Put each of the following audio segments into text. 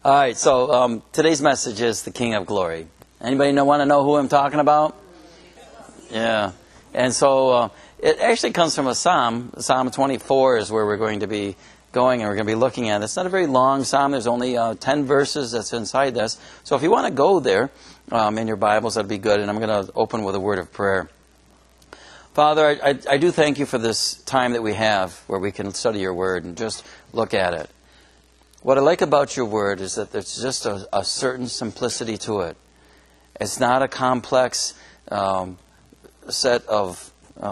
All right, so today's message is the King of Glory. Anybody want to know who I'm talking about? Yeah. And so it actually comes from a psalm. Psalm 24 is where we're going to be going and we're going to be looking at. It's not a very long psalm. There's only 10 verses that's inside this. So if you want to go there in your Bibles, that'd be good. And I'm going to open with a word of prayer. Father, I do thank you for this time that we have where we can study your word and just look at it. What I like about your word is that there's just a certain simplicity to it. It's not a complex set of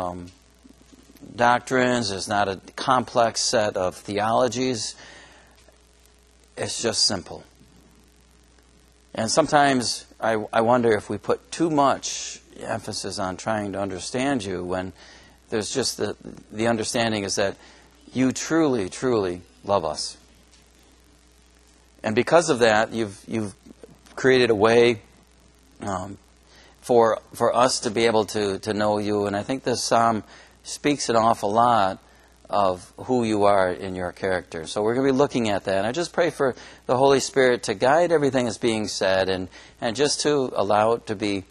doctrines. It's not a complex set of theologies. It's just simple. And sometimes I wonder if we put too much emphasis on trying to understand you when there's just the understanding is that you truly, truly love us. And because of that, you've created a way for us to be able to know you. And I think this psalm speaks an awful lot of who you are in your character. So we're going to be looking at that. And I just pray for the Holy Spirit to guide everything that's being said and just to allow it to be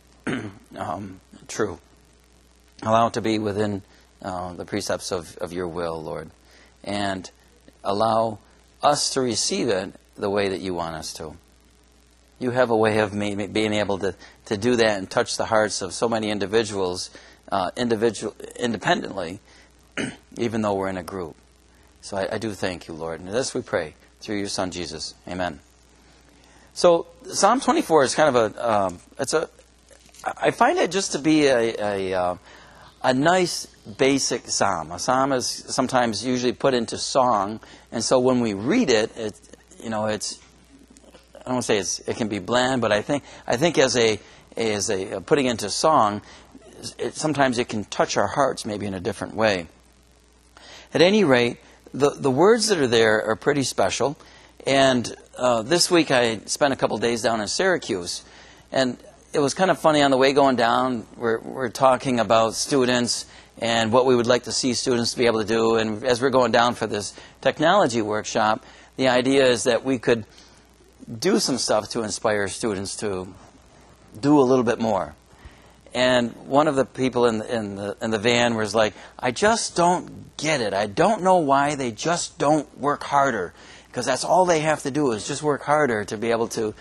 true. Allow it to be within the precepts of your will, Lord. And allow us to receive it the way that you want us to. You have a way of being able to do that and touch the hearts of so many individuals independently, even though we're in a group. So I do thank you, Lord. And this we pray through your Son, Jesus. Amen. So Psalm 24 is kind of I find it just to be a nice basic psalm. A psalm is sometimes usually put into song, and so when we read it, it's I don't want to say it can be bland, but I think as a putting into song, sometimes it can touch our hearts maybe in a different way. At any rate, the words that are there are pretty special. And this week I spent a couple days down in Syracuse, and it was kind of funny on the way going down. We're talking about students and what we would like to see students to be able to do. And as we're going down for this technology workshop, the idea is that we could do some stuff to inspire students to do a little bit more. And one of the people in the van was like, I just don't get it. I don't know why they just don't work harder, because that's all they have to do is just work harder to be able to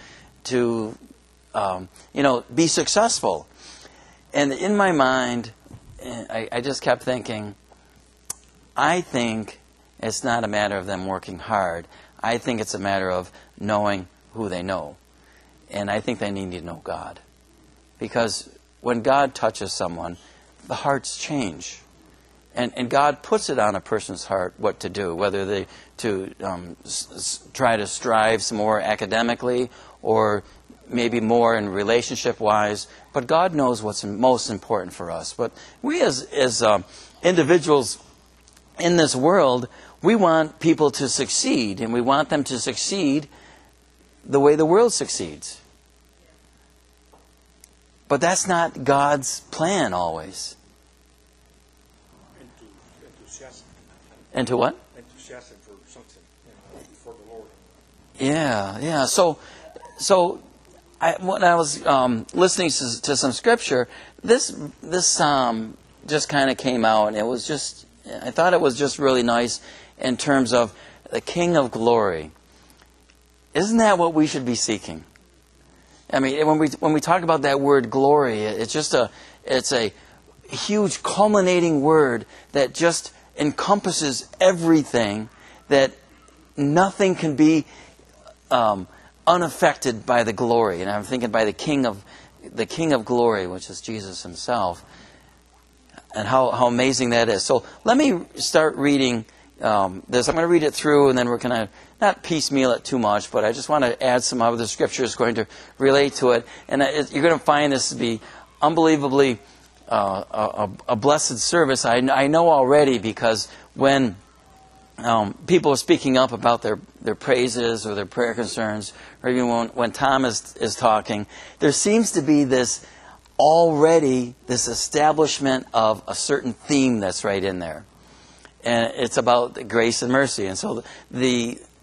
be successful. And in my mind, I just kept thinking, I think it's not a matter of them working hard. I think it's a matter of knowing who they know. And I think they need to know God. Because when God touches someone, the hearts change. And God puts it on a person's heart what to do, whether they try to strive some more academically or maybe more in relationship-wise. But God knows what's most important for us. But we as individuals in this world, we want people to succeed, and we want them to succeed the way the world succeeds. But that's not God's plan always. Enthusiasm. Into what? Enthusiasm for something, for the Lord. Yeah. So when I was listening to some scripture, this psalm just kind of came out, and I thought it was just really nice in terms of the King of Glory. Isn't that what we should be seeking? I mean, when we talk about that word glory, it's a huge culminating word that just encompasses everything, that nothing can be unaffected by the glory. And I'm thinking by the King of Glory, which is Jesus himself, and how amazing that is. So let me start reading this. I'm going to read it through, and then we're going to not piecemeal it too much, but I just want to add some other scriptures going to relate to it. And you're going to find this to be unbelievably a blessed service. I know already, because when people are speaking up about their praises or their prayer concerns, or even when Tom is talking, there seems to be this establishment of a certain theme that's right in there. And it's about grace and mercy. And so the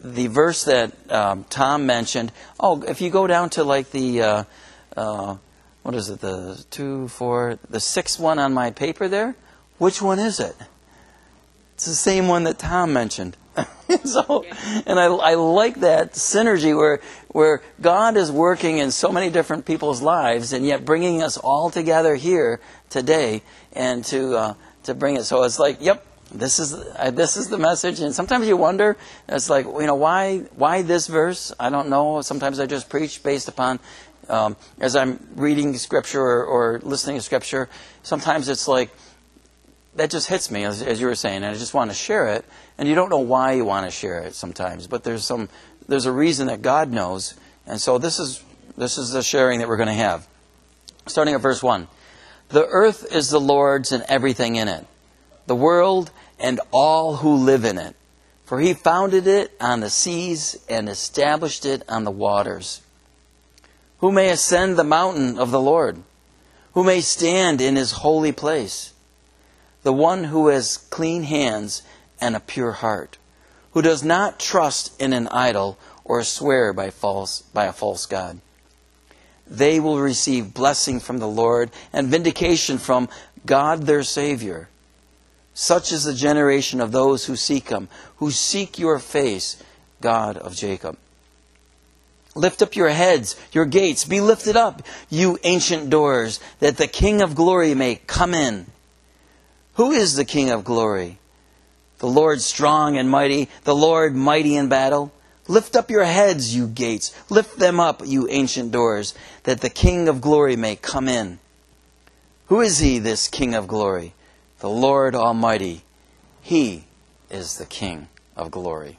the verse that Tom mentioned. Oh, if you go down to like the what is it? The sixth one on my paper there. Which one is it? It's the same one that Tom mentioned. So, and I like that synergy where God is working in so many different people's lives, and yet bringing us all together here today, and to bring it. So it's like, yep, this is the message. And sometimes you wonder, it's like, why this verse? I don't know. Sometimes I just preach based upon as I'm reading Scripture or listening to Scripture. Sometimes it's like, that just hits me, as you were saying, and I just want to share it. And you don't know why you want to share it sometimes, but there's a reason that God knows. And so this is the sharing that we're going to have. Starting at verse 1. The earth is the Lord's and everything in it, the world and all who live in it. For He founded it on the seas and established it on the waters. Who may ascend the mountain of the Lord? Who may stand in His holy place? The one who has clean hands and a pure heart, who does not trust in an idol or swear by a false god. They will receive blessing from the Lord and vindication from God their Savior. Such is the generation of those who seek Him, who seek your face, God of Jacob. Lift up your heads, your gates, be lifted up, you ancient doors, that the King of glory may come in. Who is the King of glory? The Lord strong and mighty, the Lord mighty in battle. Lift up your heads, you gates. Lift them up, you ancient doors, that the King of glory may come in. Who is He, this King of glory? The Lord Almighty. He is the King of glory.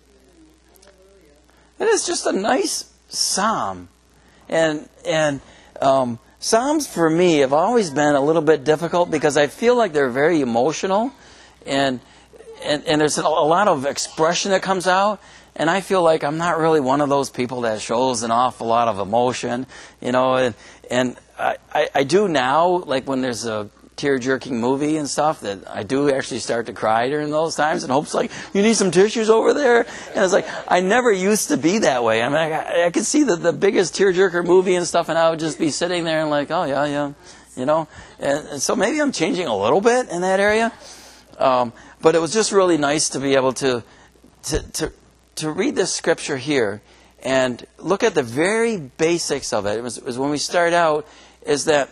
It is just a nice psalm. And Psalms for me have always been a little bit difficult because I feel like they're very emotional, and there's a lot of expression that comes out, and I feel like I'm not really one of those people that shows an awful lot of emotion, and I do now, like when there's a tear-jerking movie and stuff, that I do actually start to cry during those times, and Hope's like, you need some tissues over there? And it's like, I never used to be that way. I mean, I could see the biggest tear-jerker movie and stuff, and I would just be sitting there and like, oh, yeah, and so maybe I'm changing a little bit in that area, but it was just really nice to be able to read this scripture here and look at the very basics of it. It was when we start out, is that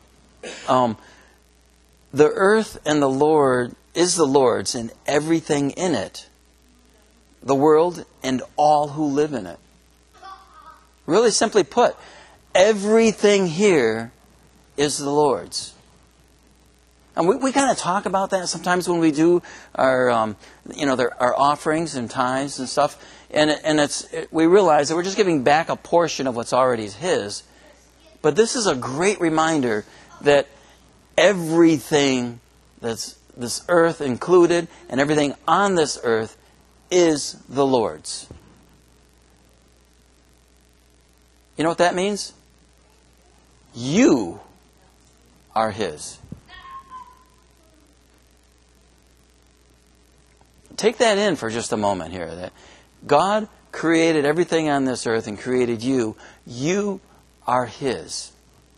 the earth and the Lord is the Lord's and everything in it, the world and all who live in it. Really simply put, everything here is the Lord's. And we kind of talk about that sometimes when we do our our offerings and tithes and stuff, and we realize that we're just giving back a portion of what's already His. But this is a great reminder that everything that's this earth included and everything on this earth is the Lord's. You know what that means? You are His. Take that in for just a moment here. That God created everything on this earth and created you. You are His.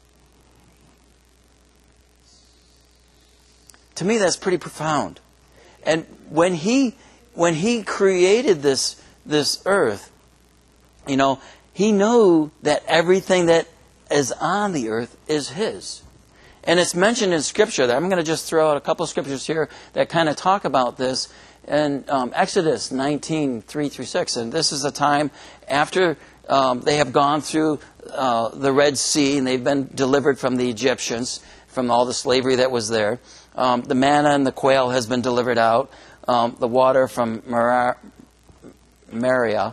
To me, that's pretty profound. And when He created this earth, He knew that everything that is on the earth is His. And it's mentioned in Scripture. That I'm going to just throw out a couple of scriptures here that kind of talk about this. In Exodus 19, 3-6. And this is a time after they have gone through the Red Sea and they've been delivered from the Egyptians, from all the slavery that was there. The manna and the quail has been delivered out. The water from Marah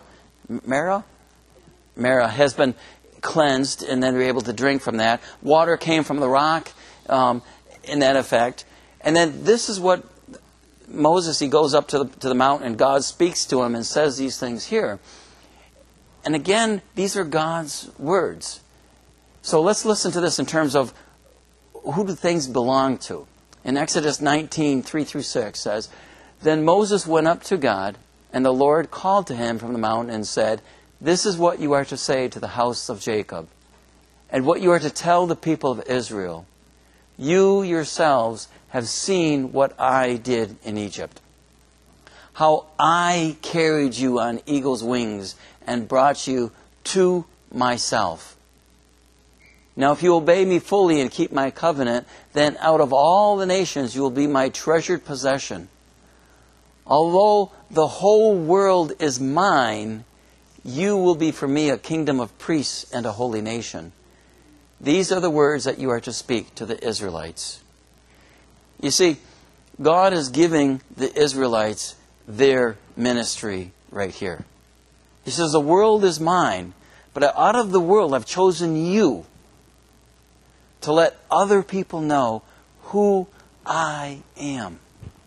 has been cleansed, and then we're able to drink from that. Water came from the rock in that effect. And then this is what Moses, he goes up to the mountain, and God speaks to him and says these things here. And again, these are God's words. So let's listen to this in terms of who do things belong to. In Exodus 19, 3-6 says, Then Moses went up to God And the Lord called to him from the mountain and said, "This is what you are to say to the house of Jacob, and what you are to tell the people of Israel. You yourselves have seen what I did in Egypt, how I carried you on eagle's wings and brought you to myself. Now if you obey me fully and keep my covenant, then out of all the nations you will be my treasured possession. Although the whole world is mine, you will be for me a kingdom of priests and a holy nation. These are the words that you are to speak to the Israelites." You see, God is giving the Israelites their ministry right here. He says, the world is mine, but out of the world I've chosen you to let other people know who I am.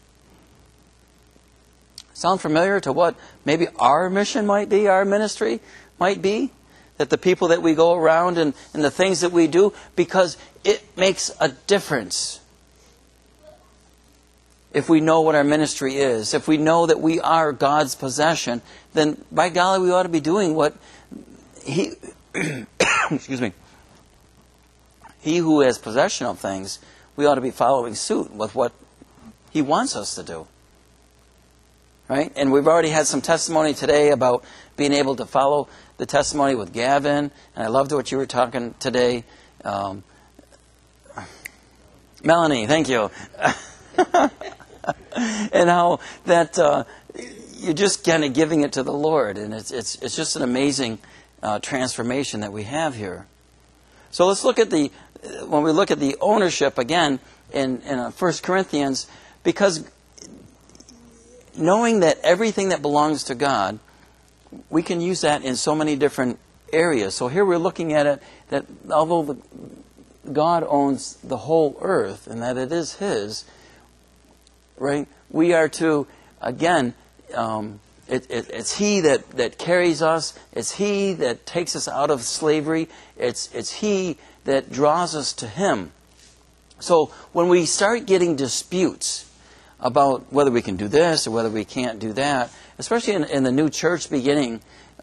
Sound familiar to what maybe our mission might be, our ministry might be? That the people that we go around and the things that we do, because it makes a difference. If we know what our ministry is, if we know that we are God's possession, then by golly, we ought to be doing what He, excuse me, He who has possession of things, we ought to be following suit with what He wants us to do. Right? And we've already had some testimony today about being able to follow the testimony with Gavin. And I loved what you were talking today. Melanie, thank you. And how that you're just kind of giving it to the Lord. And it's just an amazing transformation that we have here. So let's look at when we look at the ownership again in 1 Corinthians, because knowing that everything that belongs to God, we can use that in so many different areas. So here we're looking at it, that although God owns the whole earth and that it is His, right? We are to, again, it's He that carries us. It's He that takes us out of slavery. It's He that draws us to Him. So when we start getting disputes about whether we can do this or whether we can't do that, especially in the new church beginning,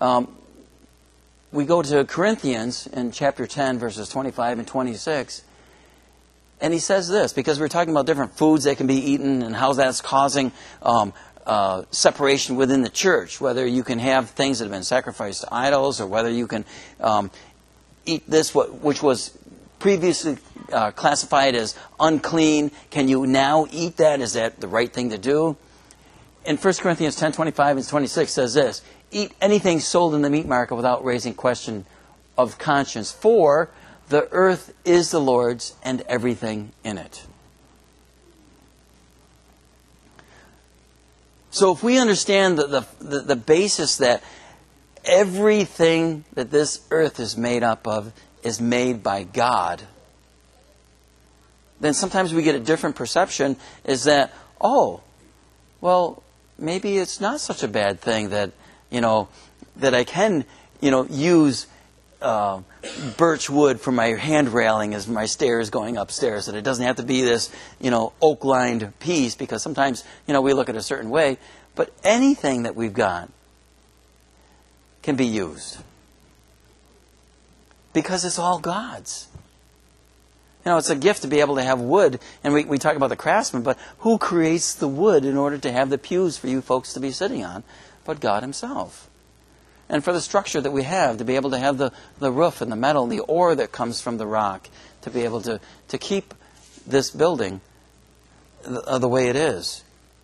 we go to Corinthians in chapter 10, verses 25 and 26, and he says this, because we're talking about different foods that can be eaten and how that's causing separation within the church, whether you can have things that have been sacrificed to idols or whether you can eat this, which was previously classified as unclean. Can you now eat that? Is that the right thing to do? In 1 Corinthians 10, 25 and 26 says this, "Eat anything sold in the meat market without raising question of conscience, for the earth is the Lord's and everything in it." So if we understand the basis that everything that this earth is made up of is made by God, then sometimes we get a different perception, is that, oh, well, maybe it's not such a bad thing that, that I can, use birch wood for my hand railing as my stairs going upstairs, that it doesn't have to be this, oak-lined piece, because sometimes, we look at it a certain way, but anything that we've got can be used. Because it's all God's. It's a gift to be able to have wood, and we talk about the craftsman, but who creates the wood in order to have the pews for you folks to be sitting on? But God Himself. And for the structure that we have, to be able to have the roof and the metal, the ore that comes from the rock, to be able to keep this building the way it is.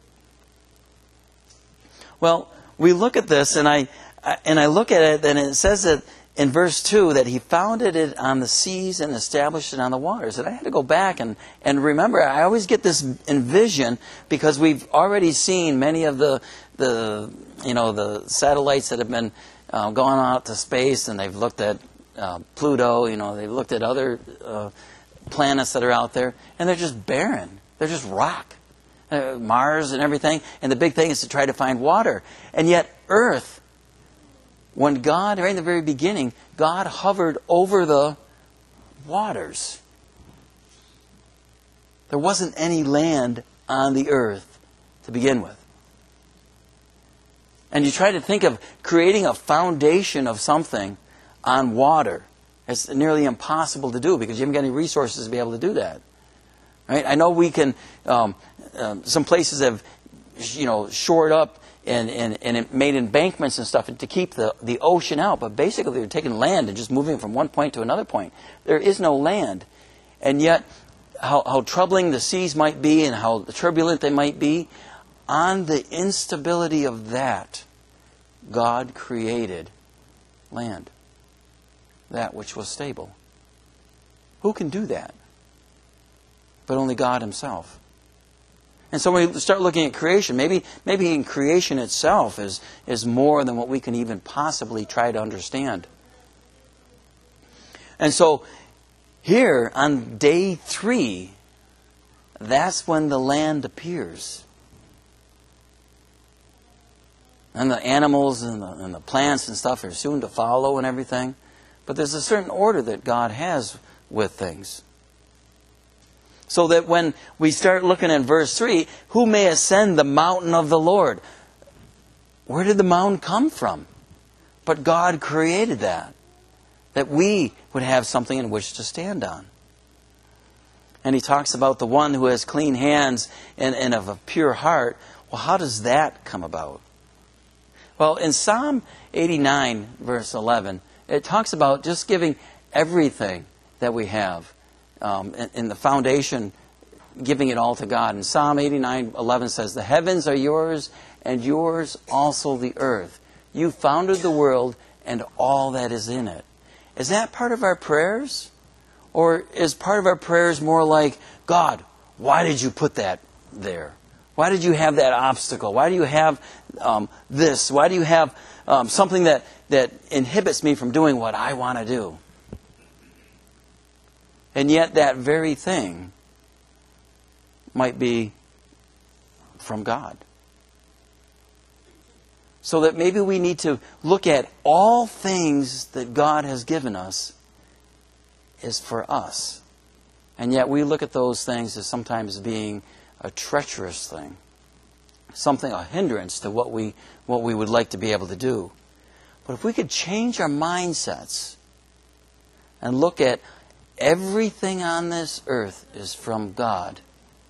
Well, we look at this, and I look at it, and it says that in verse 2 that He founded it on the seas and established it on the waters. And I had to go back and remember, I always get this in vision, because we've already seen many of the satellites that have been gone out to space, and they've looked at Pluto, they've looked at other planets that are out there, and they're just barren. They're just rock. Mars and everything. And the big thing is to try to find water. And yet Earth, when God, right in the very beginning, God hovered over the waters. There wasn't any land on the earth to begin with. and you try to think of creating a foundation of something on water, it's nearly impossible to do because you haven't got any resources to be able to do that. Right? I know we can. Some places have, shored up and made embankments and stuff to keep the ocean out. But basically, they're taking land and just moving it from one point to another point. There is no land, and yet how troubling the seas might be and how turbulent they might be, on the instability of that, God created land, that which was stable. Who can do that? But only God Himself. And so when we start looking at creation, maybe in creation itself is more than what we can even possibly try to understand. And so here on day 3, that's when the land appears. And the animals and the plants and stuff are soon to follow and everything. But there's a certain order that God has with things. So that when we start looking at verse 3, who may ascend the mountain of the Lord? Where did the mountain come from? But God created that we would have something in which to stand on. And He talks about the one who has clean hands and of a pure heart. Well, how does that come about? Well, in Psalm 89, verse 11, it talks about just giving everything that we have. In the foundation, giving it all to God. And Psalm 89:11 says, "The heavens are yours, and yours also the earth. You founded the world and all that is in it." Is that part of our prayers? Or is part of our prayers more like, God, why did you put that there? Why did you have that obstacle? Why do you have this? Why do you have something that inhibits me from doing what I want to do? And yet that very thing might be from God. So that maybe we need to look at all things that God has given us is for us. And yet we look at those things as sometimes being a treacherous thing. Something, a hindrance to what we would like to be able to do. But if we could change our mindsets and look at everything on this earth is from God,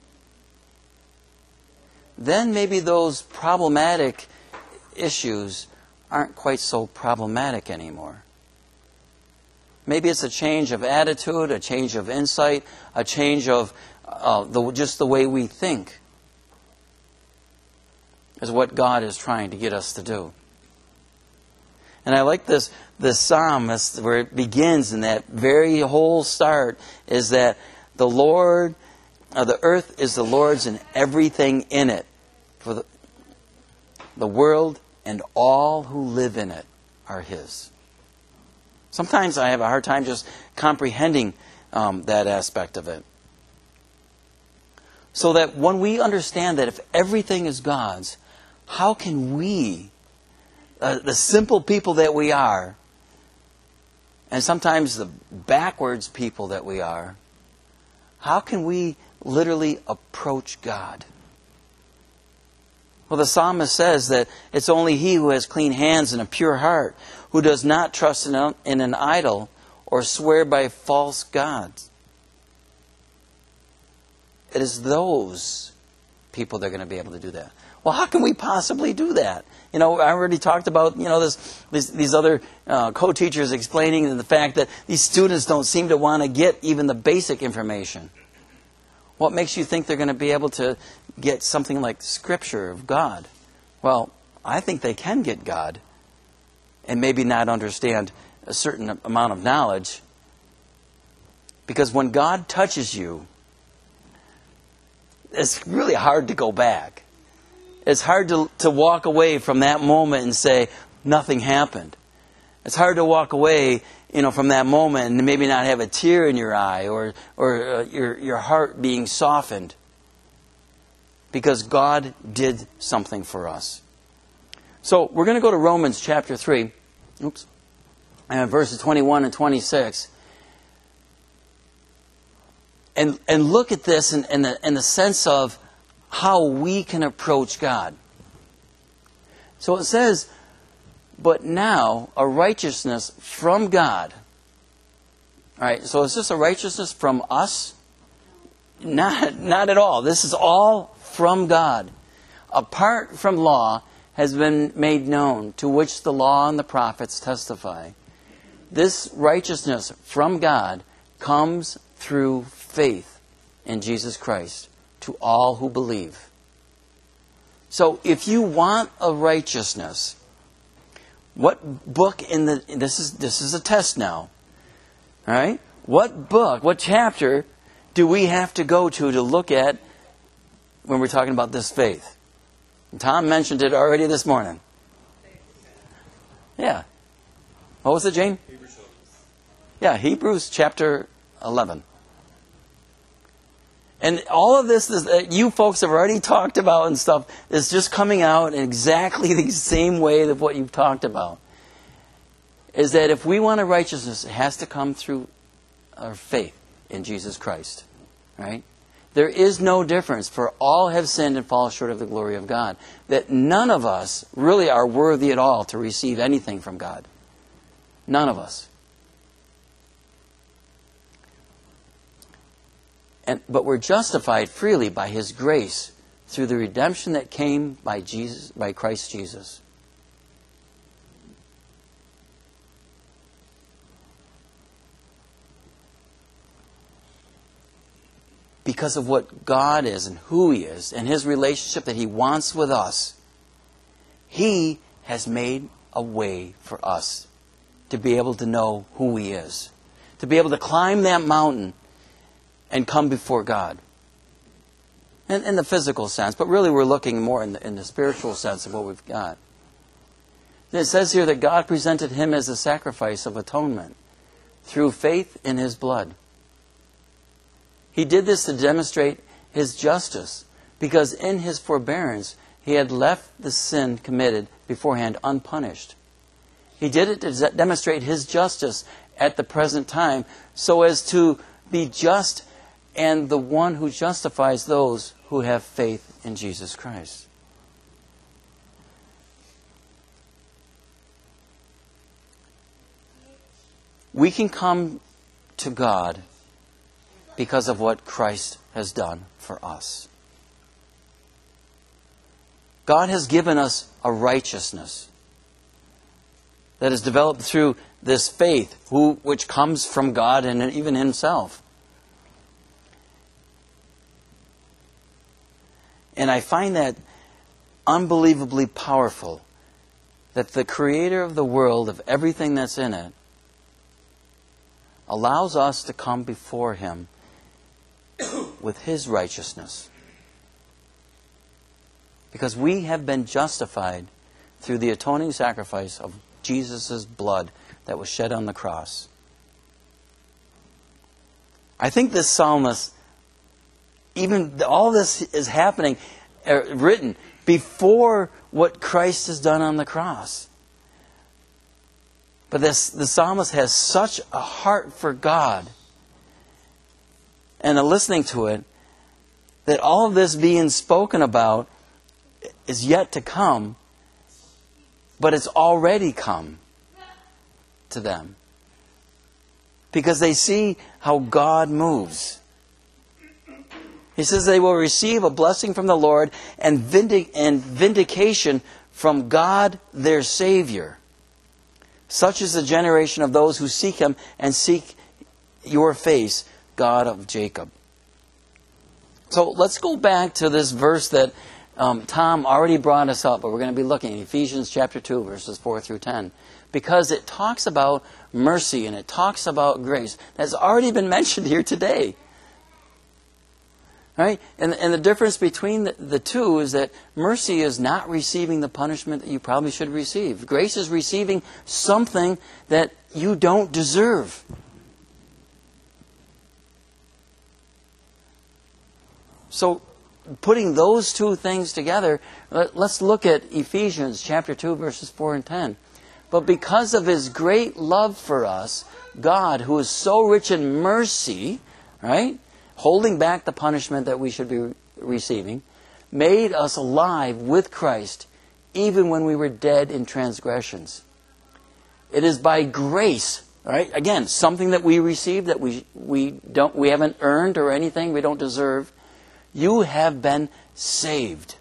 then maybe those problematic issues aren't quite so problematic anymore. Maybe it's a change of attitude, a change of insight, a change of just the way we think is what God is trying to get us to do. And I like this psalm where it begins in that very whole start is that the Lord, the earth is the Lord's and everything in it. For the world and all who live in it are His. Sometimes I have a hard time just comprehending that aspect of it. So that when we understand that if everything is God's, how can we, the simple people that we are, and sometimes the backwards people that we are, how can we literally approach God? Well, the psalmist says that it's only he who has clean hands and a pure heart, who does not trust in an idol or swear by false gods. It is those people that are going to be able to do that. Well, how can we possibly do that? I already talked about, these other co-teachers explaining the fact that these students don't seem to want to get even the basic information. What makes you think they're going to be able to get something like Scripture of God? Well, I think they can get God and maybe not understand a certain amount of knowledge. Because when God touches you, it's really hard to go back. It's hard to walk away from that moment and say, nothing happened. It's hard to walk away, from that moment and maybe not have a tear in your eye or your heart being softened. Because God did something for us. So we're going to go to Romans chapter 3. Verses 21 and 26. And look at this in the sense of how we can approach God. So it says, but now a righteousness from God. All right, so is this a righteousness from us? Not at all. This is all from God. Apart from law has been made known, to which the law and the prophets testify. This righteousness from God comes through faith in Jesus Christ to all who believe. So if you want a righteousness, what book in the... This is a test now. All right? What book, what chapter do we have to go to look at when we're talking about this faith? And Tom mentioned it already this morning. Yeah. What was it, Jane? Hebrews 11. Yeah, Hebrews chapter 11. And all of this that you folks have already talked about and stuff is just coming out in exactly the same way of what you've talked about. Is that if we want a righteousness, it has to come through our faith in Jesus Christ. Right? There is no difference, for all have sinned and fall short of the glory of God. That none of us really are worthy at all to receive anything from God. None of us. But we're justified freely by His grace through the redemption that came by Christ Jesus. Because of what God is and who He is and His relationship that He wants with us, He has made a way for us to be able to know who He is. To be able to climb that mountain and come before God. In the physical sense, but really we're looking more in the spiritual sense of what we've got. And it says here that God presented Him as a sacrifice of atonement through faith in His blood. He did this to demonstrate His justice, because in His forbearance He had left the sin committed beforehand unpunished. He did it to demonstrate His justice at the present time, so as to be just and the one who justifies those who have faith in Jesus Christ. We can come to God because of what Christ has done for us. God has given us a righteousness that is developed through this faith, which comes from God and even Himself. And I find that unbelievably powerful, that the Creator of the world, of everything that's in it, allows us to come before Him with His righteousness. Because we have been justified through the atoning sacrifice of Jesus' blood that was shed on the cross. I think this psalmist, even all this is happening, written before what Christ has done on the cross. But the psalmist has such a heart for God and a listening to it, that all of this being spoken about is yet to come, but it's already come to them. Because they see how God moves. He says they will receive a blessing from the Lord and vindication from God their Savior. Such is the generation of those who seek Him and seek your face, God of Jacob. So let's go back to this verse that Tom already brought us up, but we're going to be looking at Ephesians chapter 2, verses 4 through 10. Because it talks about mercy and it talks about grace. That's already been mentioned here today. Right? And the difference between the two is that mercy is not receiving the punishment that you probably should receive. Grace is receiving something that you don't deserve. So, putting those two things together, let's look at Ephesians chapter 2, verses 4 and 10. But because of His great love for us, God, who is so rich in mercy, right, holding back the punishment that we should be receiving, made us alive with Christ, even when we were dead in transgressions. It is by grace, all right? Again, something that we receive that we haven't earned or anything, we don't deserve. You have been saved.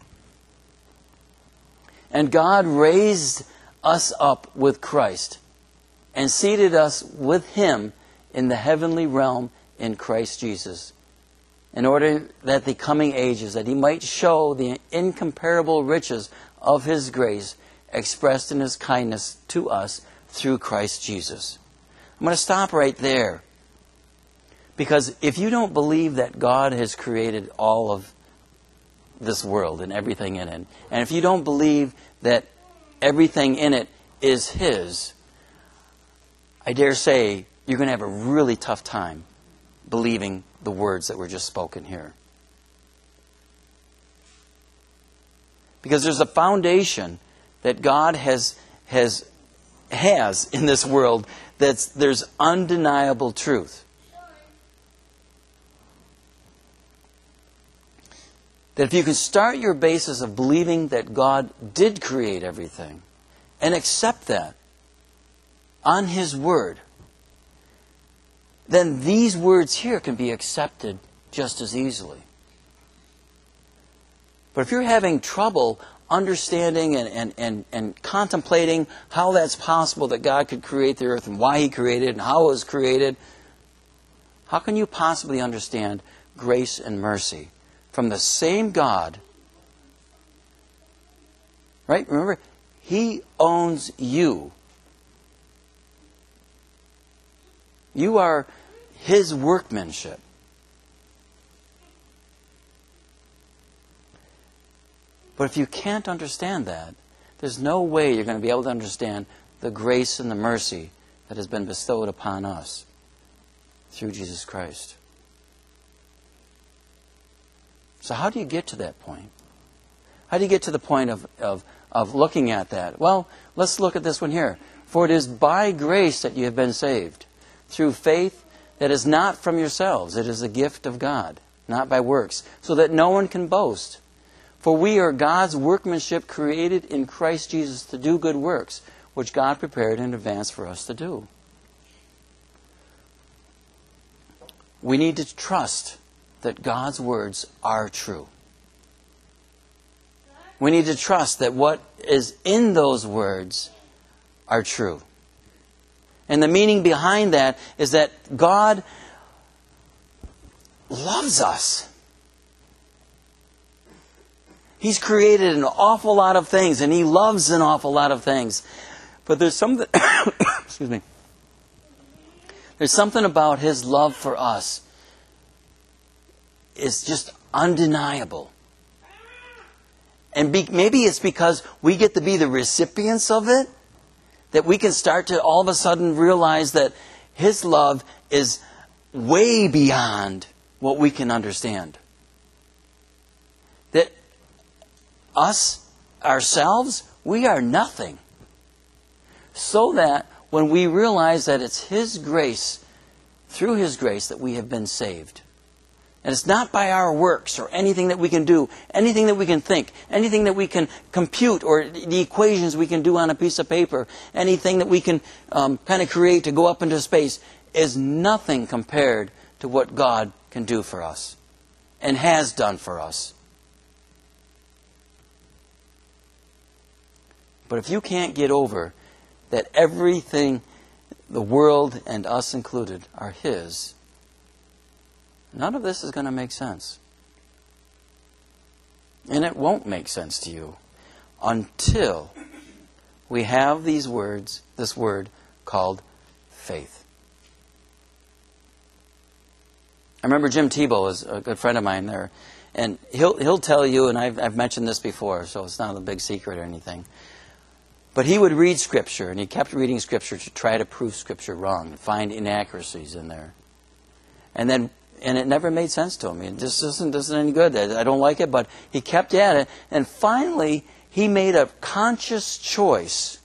And God raised us up with Christ and seated us with Him in the heavenly realm in Christ Jesus, in order that the coming ages, that He might show the incomparable riches of His grace expressed in His kindness to us through Christ Jesus. I'm going to stop right there, because if you don't believe that God has created all of this world and everything in it, and if you don't believe that everything in it is His, I dare say you're going to have a really tough time believing the words that were just spoken here. Because there's a foundation that God has in this world there's undeniable truth. That if you can start your basis of believing that God did create everything and accept that on His Word, then these words here can be accepted just as easily. But if you're having trouble understanding and contemplating how that's possible that God could create the earth and why He created it and how it was created, how can you possibly understand grace and mercy from the same God? Right? Remember, He owns you. You are His workmanship. But if you can't understand that, there's no way you're going to be able to understand the grace and the mercy that has been bestowed upon us through Jesus Christ. So how do you get to that point? How do you get to the point of looking at that? Well, let's look at this one here. For it is by grace that you have been saved, through faith that is not from yourselves. It is a gift of God, not by works, so that no one can boast. For we are God's workmanship, created in Christ Jesus to do good works, which God prepared in advance for us to do. We need to trust that God's words are true. We need to trust that what is in those words are true. And the meaning behind that is that God loves us. He's created an awful lot of things, and He loves an awful lot of things. But there's something, excuse me, there's something about His love for us. It's just undeniable. And maybe it's because we get to be the recipients of it, that we can start to all of a sudden realize that His love is way beyond what we can understand. That us, ourselves, we are nothing. So that when we realize that it's His grace, through His grace, that we have been saved. And it's not by our works or anything that we can do, anything that we can think, anything that we can compute, or the equations we can do on a piece of paper, anything that we can kind of create to go up into space, is nothing compared to what God can do for us and has done for us. But if you can't get over that everything, the world and us included, are His, none of this is going to make sense. And it won't make sense to you until we have these words, this word called faith. I remember Jim Tebow is a good friend of mine there, and he'll tell you, and I've mentioned this before, so it's not a big secret or anything. But he would read Scripture, and he kept reading Scripture to try to prove Scripture wrong and find inaccuracies in there. And it never made sense to him. It just isn't any good. I don't like it, but he kept at it. And finally, he made a conscious choice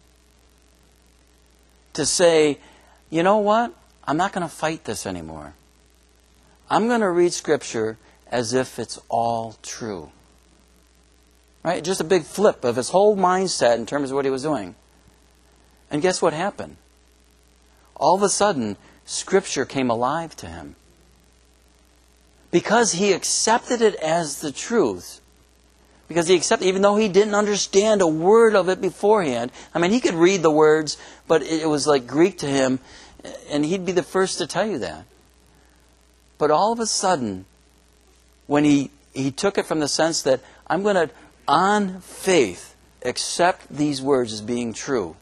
to say, you know what? I'm not going to fight this anymore. I'm going to read Scripture as if it's all true. Right? Just a big flip of his whole mindset in terms of what he was doing. And guess what happened? All of a sudden, Scripture came alive to him. Because he accepted it as the truth. Because he accepted, even though he didn't understand a word of it beforehand. I mean, he could read the words, but it was like Greek to him, and he'd be the first to tell you that. But all of a sudden, when he took it from the sense that I'm going to, on faith, accept these words as being true,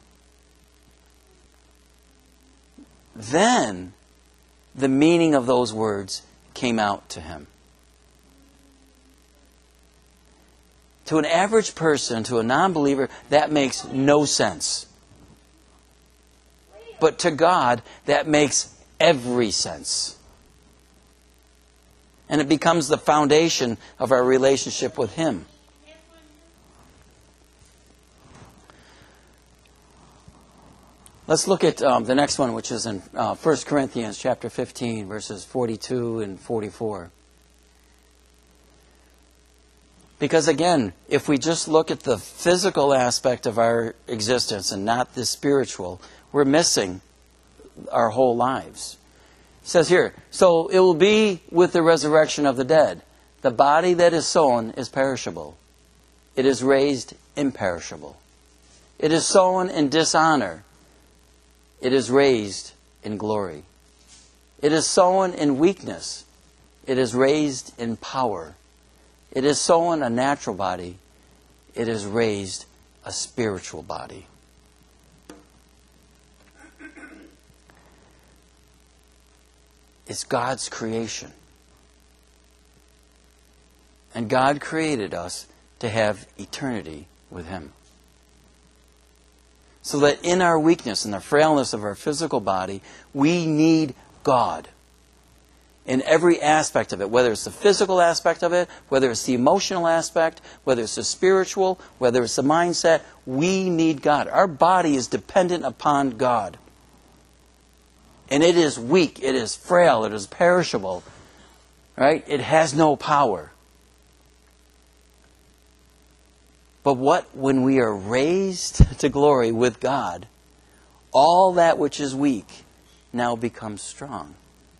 then the meaning of those words came out to him. To an average person, to a non-believer, that makes no sense. But to God, that makes every sense. And it becomes the foundation of our relationship with Him. Let's look at the next one, which is in 1 Corinthians chapter 15, verses 42 and 44. Because again, if we just look at the physical aspect of our existence and not the spiritual, we're missing our whole lives. It says here, so it will be with the resurrection of the dead. The body that is sown is perishable. It is raised imperishable. It is sown in dishonor. It is raised in glory. It is sown in weakness. It is raised in power. It is sown a natural body. It is raised a spiritual body. It's God's creation. And God created us to have eternity with Him. So that in our weakness and the frailness of our physical body, we need God. In every aspect of it, whether it's the physical aspect of it, whether it's the emotional aspect, whether it's the spiritual, whether it's the mindset, we need God. Our body is dependent upon God. And it is weak, it is frail, it is perishable. Right? It has no power. But when we are raised to glory with God, all that which is weak now becomes strong.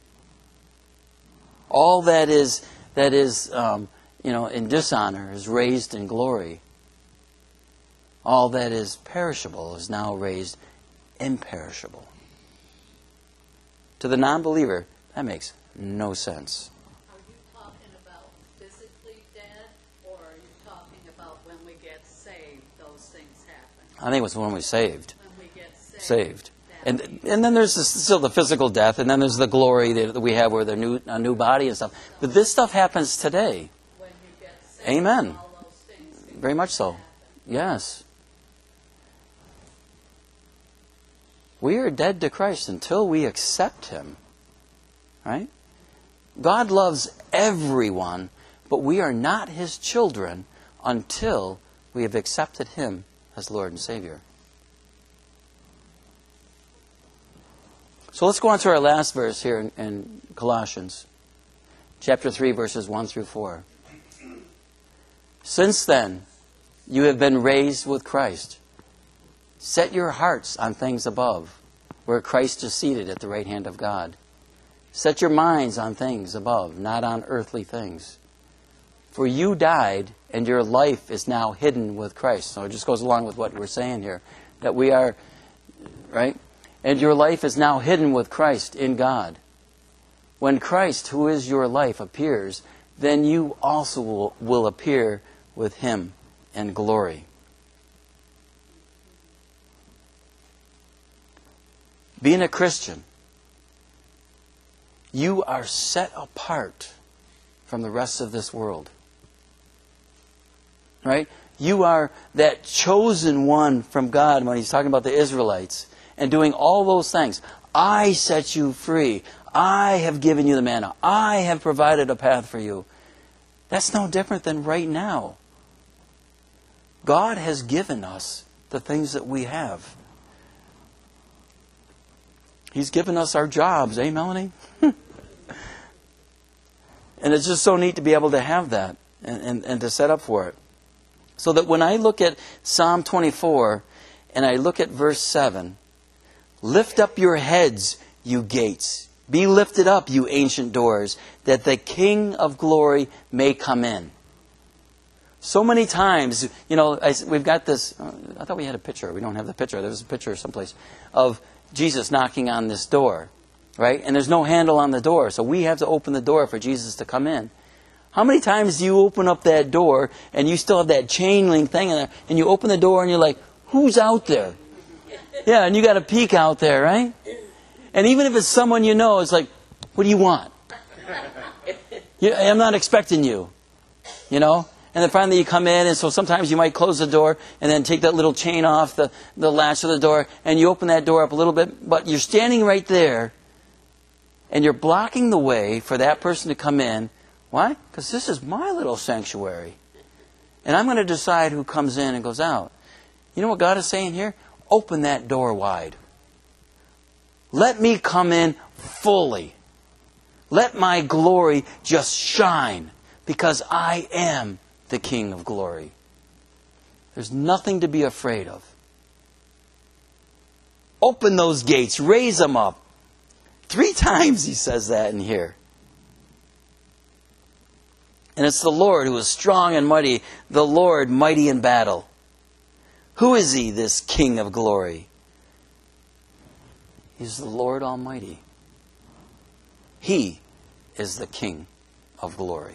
All that is in dishonor is raised in glory. All that is perishable is now raised imperishable. To the non-believer, that makes no sense. Are you talking about physically dead, or are you talking about when we get saved, those things happen? I think it was when we're saved. When we get Saved. And then there's still the physical death, and then there's the glory that we have with a new body and stuff. But this stuff happens today. When you get saved, Amen. all those things Very much so. happen. Yes. We are dead to Christ until we accept Him. Right? God loves everyone, but we are not His children until we have accepted Him as Lord and Savior. So let's go on to our last verse here in Colossians, chapter 3, verses 1 through 4. Since then, you have been raised with Christ. Set your hearts on things above, where Christ is seated at the right hand of God. Set your minds on things above, not on earthly things. For you died, and your life is now hidden with Christ. So it just goes along with what we're saying here, that we are, right? And your life is now hidden with Christ in God. When Christ, who is your life, appears, then you also will appear with Him in glory. Being a Christian, you are set apart from the rest of this world. Right? You are that chosen one from God when He's talking about the Israelites and doing all those things. I set you free. I have given you the manna. I have provided a path for you. That's no different than right now. God has given us the things that we have. He's given us our jobs, eh, Melanie? And it's just so neat to be able to have that and to set up for it. So that when I look at Psalm 24 and I look at verse 7, lift up your heads, you gates. Be lifted up, you ancient doors, that the King of glory may come in. So many times, we've got this, I thought we had a picture. We don't have the picture. There was a picture someplace of Jesus knocking on this door, right? And there's no handle on the door, so we have to open the door for Jesus to come in. How many times do you open up that door and you still have that chain link thing in there, and you open the door and you're like, who's out there? Yeah, and you got to peek out there, right? And even if it's someone you know, it's like, what do you want? I'm not expecting you, And then finally you come in, and so sometimes you might close the door and then take that little chain off the latch of the door, and you open that door up a little bit, but you're standing right there, and you're blocking the way for that person to come in. Why? Because this is my little sanctuary. And I'm going to decide who comes in and goes out. You know what God is saying here? Open that door wide. Let me come in fully. Let my glory just shine, because I am the King of glory. There's nothing to be afraid of. Open those gates. Raise them up. 3 times he says that in here. And it's the Lord who is strong and mighty, the Lord mighty in battle. Who is he, this King of glory? He's the Lord Almighty. He is the King of glory.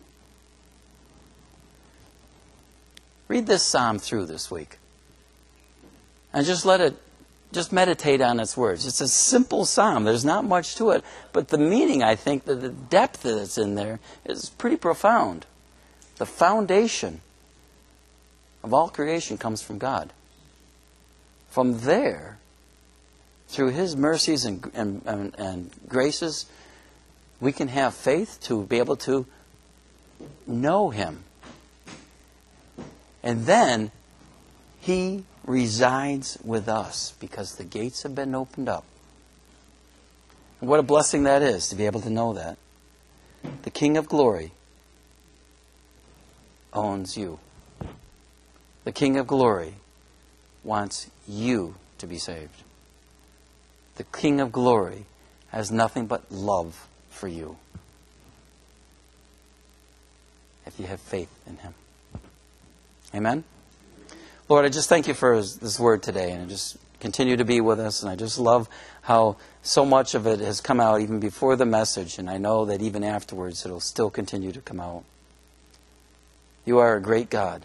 Read this psalm through this week. And just meditate on its words. It's a simple psalm. There's not much to it. But the meaning, I think, that the depth that's in there is pretty profound. The foundation of all creation comes from God. From there, through His mercies and graces, we can have faith to be able to know Him. And then He resides with us because the gates have been opened up. And what a blessing that is to be able to know that. The King of glory owns you. The King of glory wants you to be saved. The King of glory has nothing but love for you if you have faith in Him. Amen? Lord, I just thank you for this word today, and just continue to be with us. And I just love how so much of it has come out even before the message, and I know that even afterwards it'll still continue to come out. You are a great God.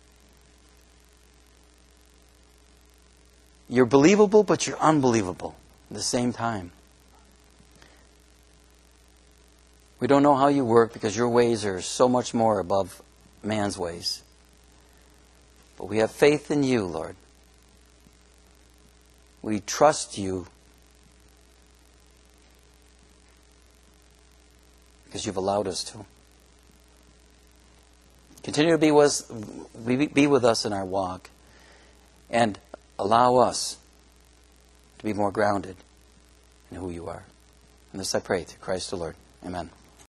You're believable, but you're unbelievable at the same time. We don't know how you work because your ways are so much more above man's ways. But we have faith in you, Lord. We trust you because you've allowed us to. Continue to be with us in our walk, and allow us to be more grounded in who you are. And this I pray through Christ the Lord. Amen.